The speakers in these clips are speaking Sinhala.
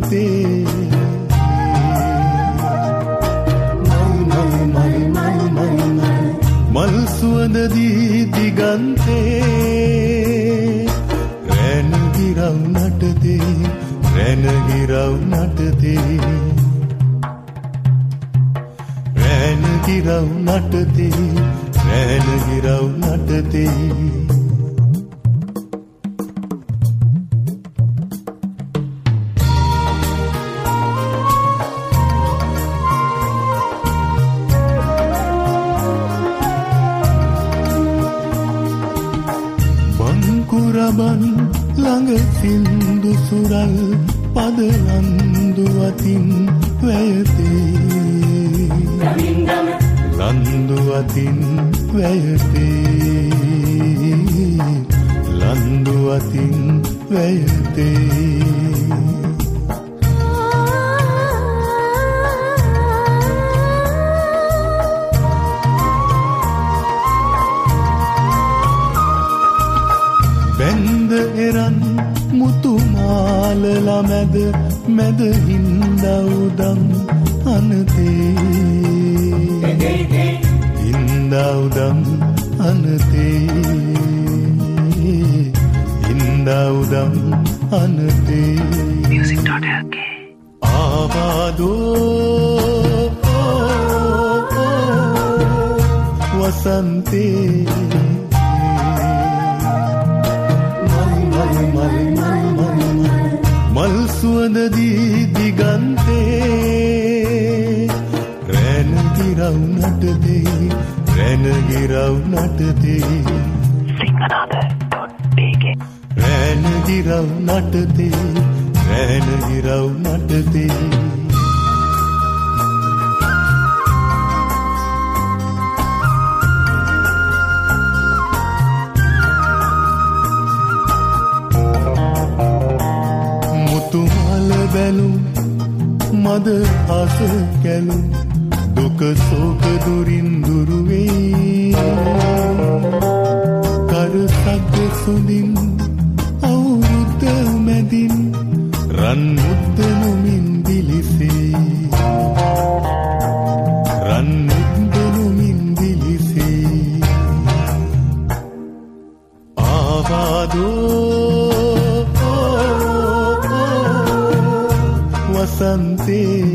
වසන්තේ මල් සුවඳ දී දිගන්තේ රැන ගිරව් නටතේ රැන ගිරව් නටතේ රැන ගිරව් නටතේ රැන ගිරව් නටතේ බන් ළඟ සින්දු සුරල් පදලන්දු අතින් වැයතේ ලන්දු අතින් වැයතේ ලන්දු අතින් වැයතේ බැන්ද එරන් මුතුමාලලා මැද මැද හින්දවුදම් අනතේ හින්දවුදම් අනතේ හින්දවුදම් අනතේ ආවාදෝ වසන්තේ මල් සුවඳ දී දිගන්තේ රැන ගිරව් නටතේ රැන ගිරව් නටතේ සිංහනාද.lk රැන ගිරව් නටතේ රැන ගිරව් නටතේ බැලු මද අස කැලු දුක සෝක දුරින් දුරුවේ කරසක් සුදින් අවුරුද්ද මැදින් රන් මුද්ද නොමින් දිලිසේ රන් මුද්ද නොමින් දිලිසේ ආවාදෝ වසන්තේ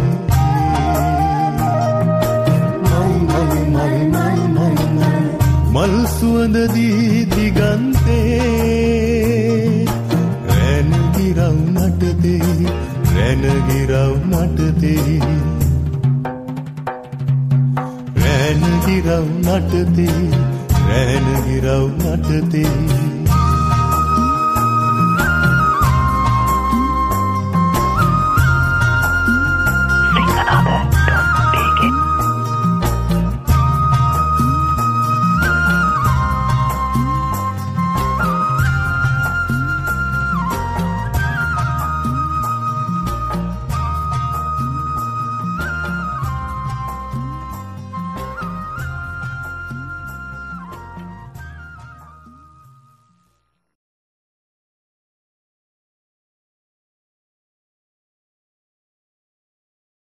මල් සුවඳ දී දිගන්තේ රැන ගිරව් නටතේ රැන ගිරව් නටතේ රැන ගිරව් නටතේ රැන ගිරව් නටතේ